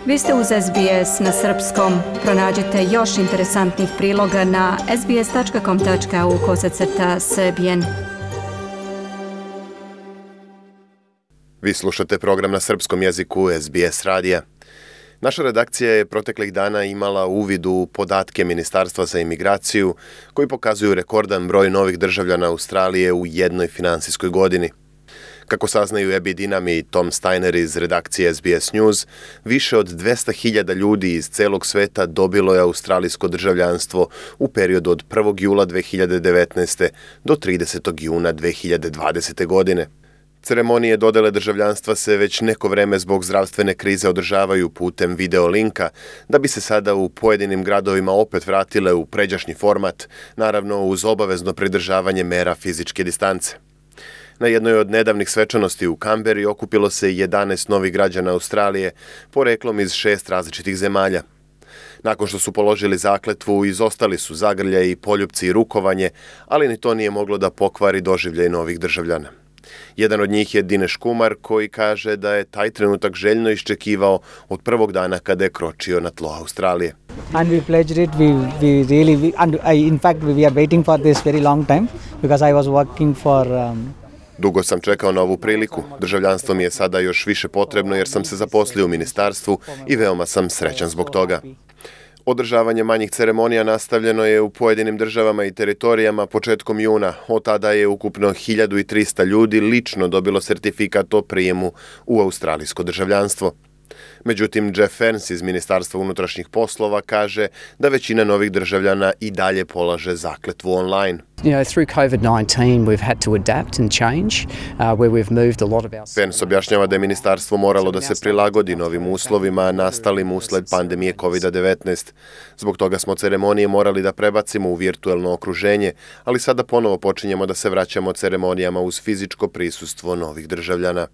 Vi ste uz SBS na srpskom. Pronađite još interesantnih priloga na sbs.com.au/srbijen. Vi slušate program na srpskom jeziku SBS radija. Naša redakcija je proteklih dana imala uvid u podatke Ministarstva za imigraciju koji pokazuju rekordan broj novih državljana Australije u jednoj finansijskoj godini. Kako saznaju Abby Dinam i Tom Steiner iz redakcije SBS News, više od 200.000 ljudi iz celog sveta dobilo je australijsko državljanstvo u periodu od 1. jula 2019. do 30. juna 2020. godine. Ceremonije dodele državljanstva se već neko vreme zbog zdravstvene krize održavaju putem video linka, da bi se sada u pojedinim gradovima opet vratile u pređašnji format, naravno uz obavezno pridržavanje mera fizičke distance. Na jednoj od nedavnih svečanosti u Kamberi okupilo se 11 novih građana Australije, poreklom iz 6 različitih zemalja. Nakon što su položili zakletvu, izostali su zagrljaj i poljupci i rukovanje, ali ni to nije moglo da pokvari doživljaj novih državljana. Jedan od njih je Dinesh Kumar, koji kaže da je taj trenutak željno iščekivao od prvog dana kada je kročio na tlo Australije. And we pledged it. In fact, we are waiting for this very long time because I was working for. Dugo sam čekao na ovu priliku. Državljanstvo mi je sada još više potrebno jer sam se zaposlio u ministarstvu i veoma sam srećan zbog toga. Održavanje manjih ceremonija nastavljeno je u pojedinim državama i teritorijama početkom juna. Od tada je ukupno 1300 ljudi lično dobilo sertifikat o prijemu u australijsko državljanstvo. Međutim, Jeff Ferns iz Ministarstva unutrašnjih poslova kaže da većina novih državljana i dalje polaže zakletvu online. Through COVID-19 we've had to adapt and change where we've moved a lot of our. Ferns objašnjava da je ministarstvo moralo da se prilagodi novim uslovima nastalim usled pandemije COVID-19. Zbog toga smo ceremonije morali da prebacimo u virtuelno okruženje, ali sada ponovo počinjemo da se vraćamo ceremonijama uz fizičko prisustvo novih državljana.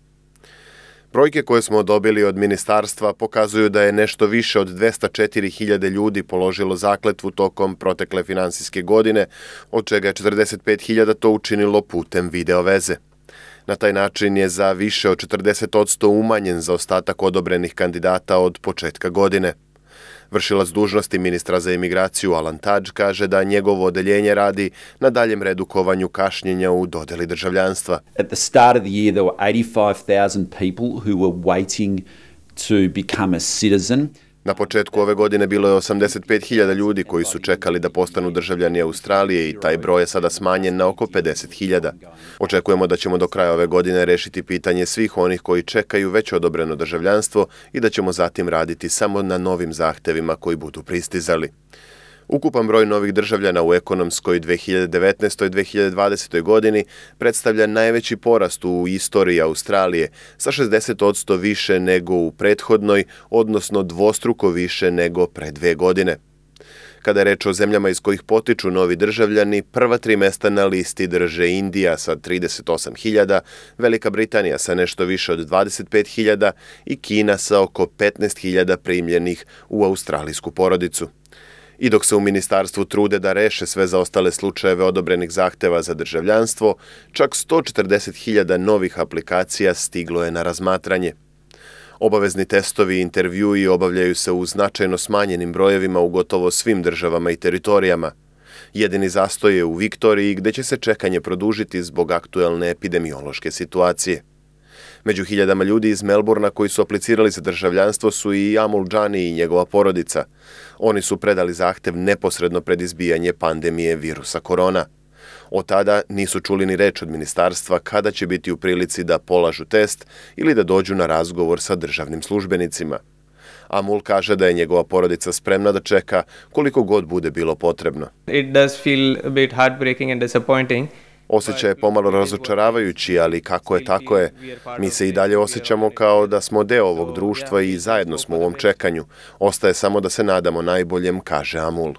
Brojke koje smo dobili od ministarstva pokazuju da je nešto više od 204.000 ljudi položilo zakletvu tokom protekle finansijske godine, od čega je 45.000 to učinilo putem video veze. Na taj način je za više od 40% umanjen zaostatak odobrenih kandidata od početka godine. Vršilac dužnosti ministra za imigraciju Alan Tudge kaže da njegovo odeljenje radi na daljem redukovanju kašnjenja u dodeli državljanstva. At the start of the year there were 85,000 people who were waiting to become a citizen. Na početku ove godine bilo je 85.000 ljudi koji su čekali da postanu državljani Australije i taj broj je sada smanjen na oko 50.000. Očekujemo da ćemo do kraja ove godine rešiti pitanje svih onih koji čekaju već odobreno državljanstvo i da ćemo zatim raditi samo na novim zahtevima koji budu pristizali. Ukupan broj novih državljana u ekonomskoj 2019. i 2020. godini predstavlja najveći porast u istoriji Australije, sa 60% više nego u prethodnoj, odnosno dvostruko više nego pre 2 godine. Kada je reč o zemljama iz kojih potiču novi državljani, prva 3 mesta na listi drže Indija sa 38.000, Velika Britanija sa nešto više od 25.000 i Kina sa oko 15.000 primljenih u australijsku porodicu. I dok se u ministarstvu trude da reše sve zaostale slučajeve odobrenih zahteva za državljanstvo, čak 140.000 novih aplikacija stiglo je na razmatranje. Obavezni testovi i intervjui obavljaju se u značajno smanjenim brojevima u gotovo svim državama i teritorijama. Jedini zastoj je u Viktoriji gde će se čekanje produžiti zbog aktuelne epidemiološke situacije. Među hiljadama ljudi iz Melbourna koji su aplicirali za državljanstvo su i Amul Jani i njegova porodica. Oni su predali zahtev neposredno pred izbijanje pandemije virusa korona. Od tada nisu čuli ni reč od ministarstva kada će biti u prilici da polažu test ili da dođu na razgovor sa državnim službenicima. Amul kaže da je njegova porodica spremna da čeka koliko god bude bilo potrebno. It does feel a bit heartbreaking and disappointing. Osjećaj je pomalo razočaravajući, ali kako je tako je. Mi se i dalje osjećamo kao da smo deo ovog društva i zajedno smo u ovom čekanju. Ostaje samo da se nadamo najboljem, kaže Amul.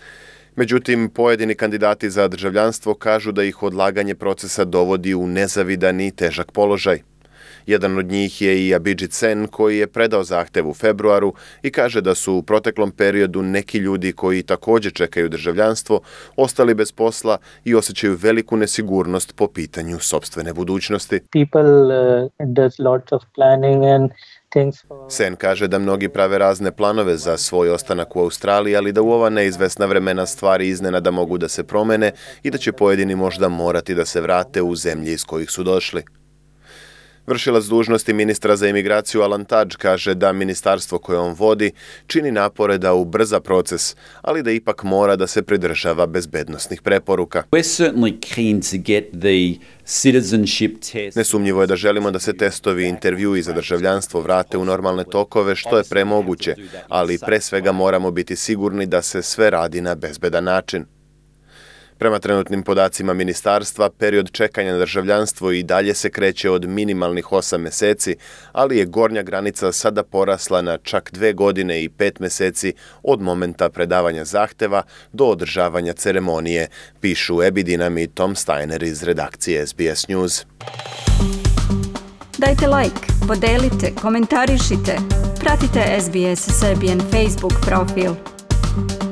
Međutim, pojedini kandidati za državljanstvo kažu da ih odlaganje procesa dovodi u nezavidan i težak položaj. Jedan od njih je i Abidžit Sen koji je predao zahtev u februaru i kaže da su u proteklom periodu neki ljudi koji također čekaju državljanstvo ostali bez posla i osjećaju veliku nesigurnost po pitanju sopstvene budućnosti. Sen kaže da mnogi prave razne planove za svoj ostanak u Australiji, ali da u ova neizvesna vremena stvari iznenada mogu da se promene i da će pojedini možda morati da se vrate u zemlje iz kojih su došli. Vršilac dužnosti ministra za imigraciju Alan Tudge kaže da ministarstvo koje on vodi čini napore da ubrza proces, ali da ipak mora da se pridržava bezbednosnih preporuka. We're certainly keen to get the citizenship test. Nesumnjivo je da želimo da se testovi i intervjui za državljanstvo vrate u normalne tokove što je pre moguće, ali pre svega moramo biti sigurni da se sve radi na bezbedan način. Prema trenutnim podacima ministarstva, period čekanja na državljanstvo i dalje se kreće od minimalnih 8 meseci, ali je gornja granica sada porasla na čak 2 godine i 5 meseci od momenta predavanja zahteva do održavanja ceremonije, pišu Ebi Dinam i Tom Steiner iz redakcije SBS News. Dajte like, podelite, komentarišite, pratite SBS Serbian Facebook profil.